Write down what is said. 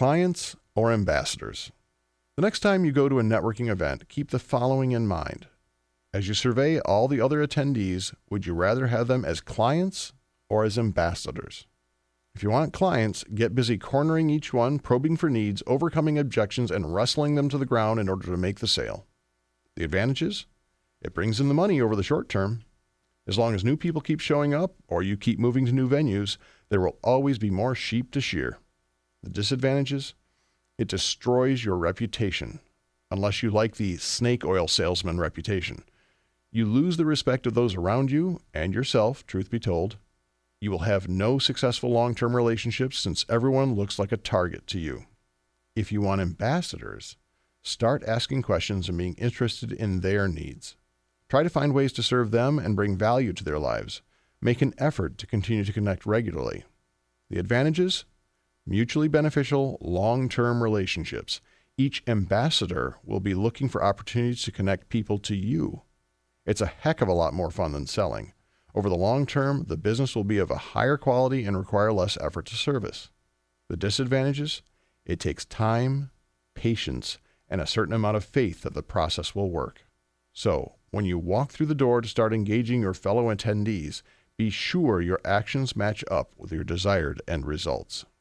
clients or ambassadors? The next time you go to a networking event, keep the following in mind. As you survey all the other attendees, would you rather have them as clients or as ambassadors? If you want clients, get busy cornering each one, probing for needs, overcoming objections, and wrestling them to the ground in order to make the sale. The advantages? It brings in the money over the short term. As long as new people keep showing up or you keep moving to new venues, there will always be more sheep to shear. The disadvantages? It destroys your reputation, unless you like the snake oil salesman reputation. You lose the respect of those around you and yourself, truth be told. You will have no successful long-term relationships since everyone looks like a target to you. If you want ambassadors, start asking questions and being interested in their needs. Try to find ways to serve them and bring value to their lives. Make an effort to continue to connect regularly. The advantages? Mutually beneficial, long-term relationships. Each ambassador will be looking for opportunities to connect people to you. It's a heck of a lot more fun than selling. Over the long term, the business will be of a higher quality and require less effort to service. The disadvantages? It takes time, patience, and a certain amount of faith that the process will work. So, when you walk through the door to start engaging your fellow attendees, be sure your actions match up with your desired end results.